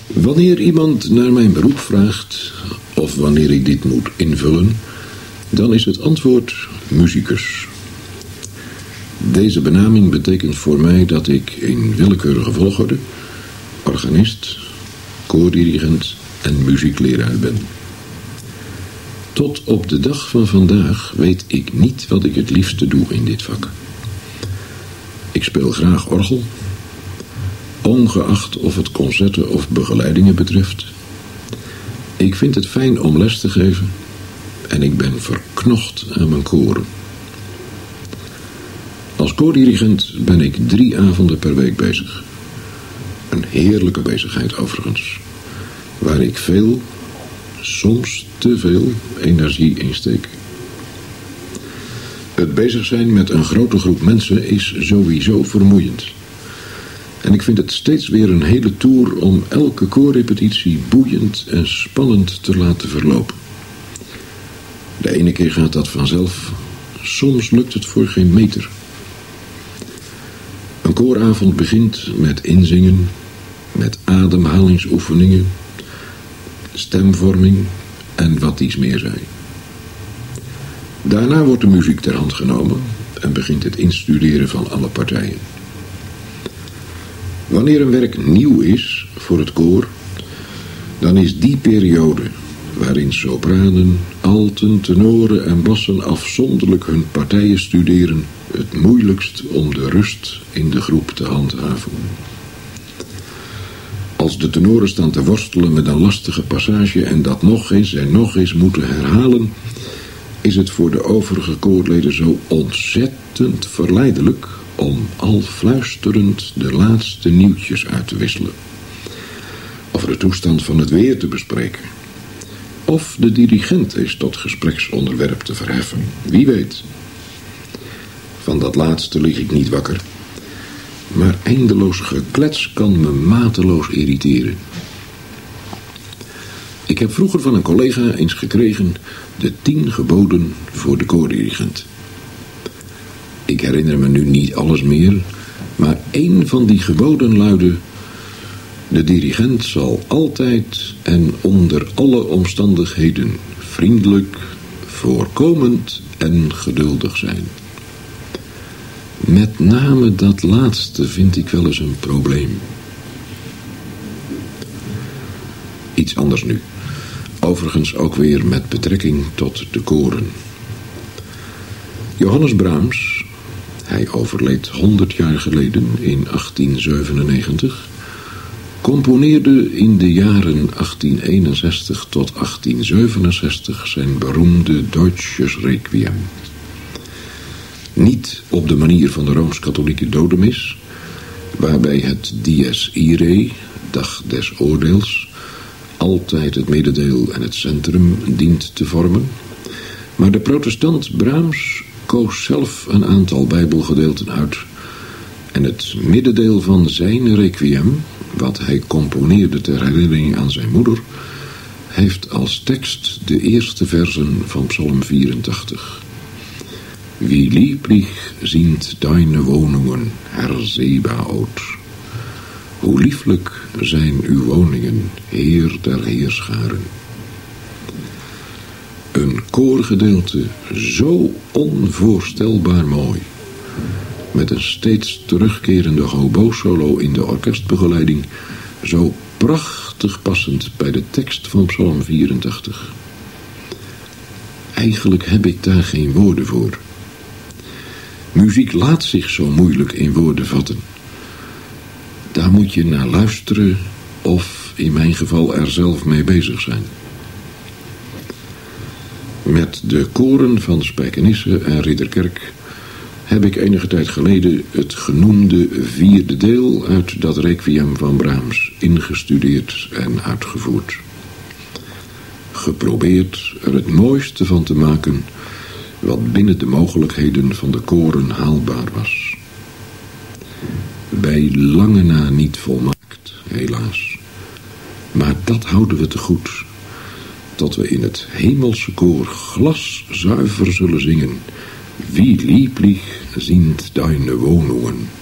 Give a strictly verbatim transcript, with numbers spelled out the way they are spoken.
Wanneer iemand naar mijn beroep vraagt, of wanneer ik dit moet invullen, dan is het antwoord musicus. Deze benaming betekent voor mij dat ik in willekeurige volgorde organist, koordirigent en muziekleraar ben. Tot op de dag van vandaag weet ik niet wat ik het liefste doe in dit vak. Ik speel graag orgel, ongeacht of het concerten of begeleidingen betreft. Ik vind het fijn om les te geven en ik ben verknocht aan mijn koren. Als koordirigent ben ik drie avonden per week bezig. Een heerlijke bezigheid overigens, waar ik veel, soms te veel, energie in steek. Het bezig zijn met een grote groep mensen is sowieso vermoeiend. En ik vind het steeds weer een hele tour om elke koorrepetitie boeiend en spannend te laten verlopen. De ene keer gaat dat vanzelf, soms lukt het voor geen meter. Een kooravond begint met inzingen, met ademhalingsoefeningen, stemvorming en wat iets meer zij. Daarna wordt de muziek ter hand genomen en begint het instuderen van alle partijen. Wanneer een werk nieuw is voor het koor, dan is die periode waarin sopranen, alten, tenoren en bassen afzonderlijk hun partijen studeren het moeilijkst om de rust in de groep te handhaven. Als de tenoren staan te worstelen met een lastige passage en dat nog eens en nog eens moeten herhalen, is het voor de overige koorleden zo ontzettend verleidelijk om al fluisterend de laatste nieuwtjes uit te wisselen. Of de toestand van het weer te bespreken. Of de dirigent eens tot gespreksonderwerp te verheffen. Wie weet. Van dat laatste lig ik niet wakker. Maar eindeloos geklets kan me mateloos irriteren. Ik heb vroeger van een collega eens gekregen de tien geboden voor de koordirigent. Ik herinner me nu niet alles meer, maar één van die geboden luidde: de dirigent zal altijd en onder alle omstandigheden vriendelijk, voorkomend en geduldig zijn. Met name dat laatste vind ik wel eens een probleem. Iets anders nu. Overigens ook weer met betrekking tot de koren. Johannes Brahms, hij overleed honderd jaar geleden in achttien zevenennegentig, componeerde in de jaren achttien eenenzestig tot achttien zevenenzestig zijn beroemde Deutsches Requiem. Niet op de manier van de Rooms-Katholieke dodemis, waarbij het Dies Irae, dag des oordeels, altijd het middendeel en het centrum dient te vormen, maar de protestant Brahms koos zelf een aantal bijbelgedeelten uit en het middendeel van zijn requiem, wat hij componeerde ter herinnering aan zijn moeder, heeft als tekst de eerste versen van Psalm vierentachtig. Wie lieblich sind deine Wohnungen, Herr Zebaoth. Hoe lieflijk zijn uw woningen, Heer der heerscharen. Een koorgedeelte zo onvoorstelbaar mooi, met een steeds terugkerende hobo-solo in de orkestbegeleiding, zo prachtig passend bij de tekst van Psalm vierentachtig. Eigenlijk heb ik daar geen woorden voor. Muziek laat zich zo moeilijk in woorden vatten. Daar moet je naar luisteren of in mijn geval er zelf mee bezig zijn. Met de koren van Spijkenisse en Ridderkerk heb ik enige tijd geleden het genoemde vierde deel uit dat requiem van Brahms ingestudeerd en uitgevoerd. Geprobeerd er het mooiste van te maken wat binnen de mogelijkheden van de koren haalbaar was. Bij lange na niet volmaakt, helaas. Maar dat houden we te goed, tot we in het hemelse koor glaszuiver zullen zingen: Wie lieblich sind deine Wohnungen.